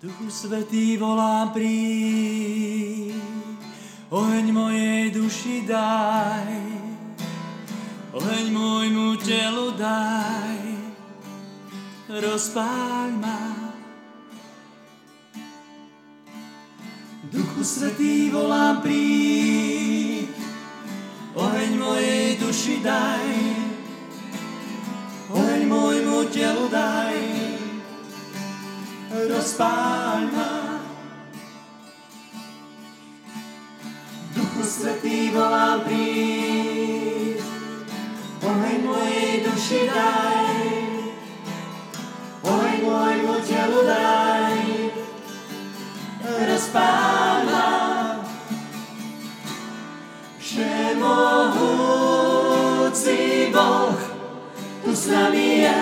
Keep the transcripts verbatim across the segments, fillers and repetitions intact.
Duchu Svätý volám, príď, oheň mojej duši daj, oheň môjmu telu daj, rozpáľ ma. Duchu Svätý volám, príď, oheň mojej duši daj, oheň môjmu telu daj, rozpáľ ma. Duchu Svätý volám, príď, oheň mojej duši daj, oheň môjmu telu daj, rozpáľ ma. Všemohúci Boh tu s nami je,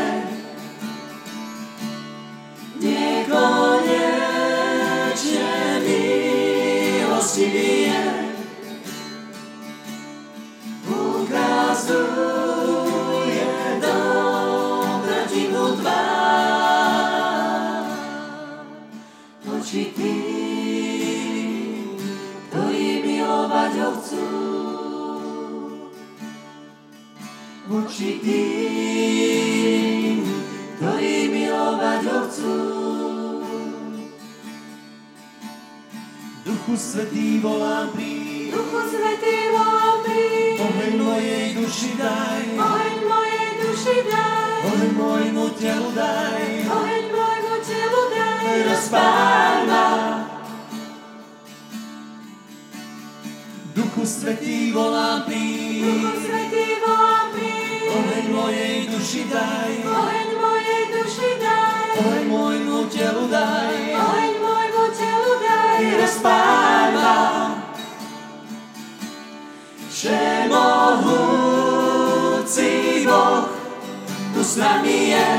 nekonečne milostivý je, ukazuje dobrotivú tvár. Oči tým, ktorí milovať ho chcú, voči tým, ktorí milovať ho chcú. Duchu Svätý volám, príď, Duchu Svätý volám, príď, oheň mojej duši daj, oheň mojej duši daj, oheň môjmu telu daj, oheň môjmu telu daj, rozpáľ ma. Duchu Svätý volám, príď, Duchu Svätý volám, príď, oheň mojej duši daj, oheň mojej duši daj, oheň môjmu telu daj, oheň môjmu telu daj, rozpáľ ma. Všemohúci Boh tu s nami je,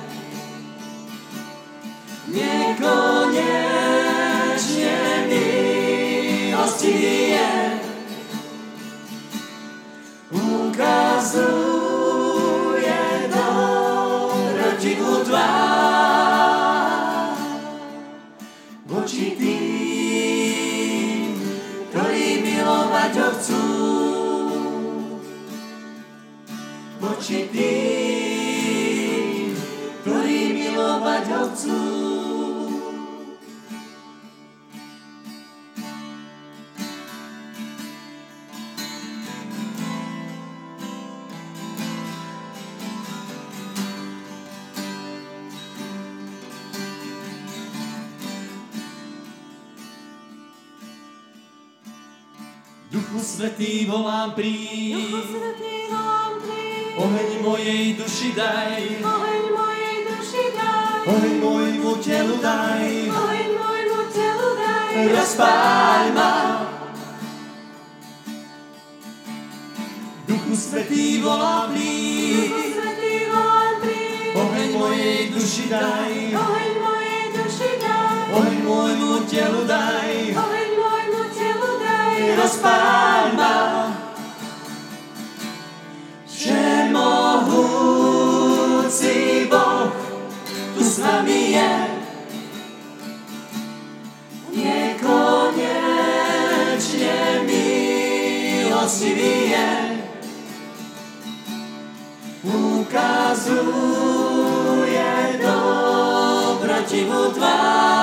nekonečne milostivý je, ukazuje dobrotivú tvár. Voči tým, ktorí milovať ho chcú, voči tým, ktorí milovať ho chcú. Duchu Svätý volám, príď, Duchu Svätý volám, príď, oheň mojej duši daj, oheň mojej duši daj, oheň môjmu telu daj, oheň môjmu telu daj, rozpáľ ma. Duchu Svätý volám, príď, Duchu Svätý volám, príď, oheň mojej duši daj, oheň mojej duši daj, oheň môjmu telu daj, oheň môjmu telu daj, rozpáľ ma. Všemohúci Boh tu s nami je, nekonečne milostivý je, ukazuje dobrotivú tvár.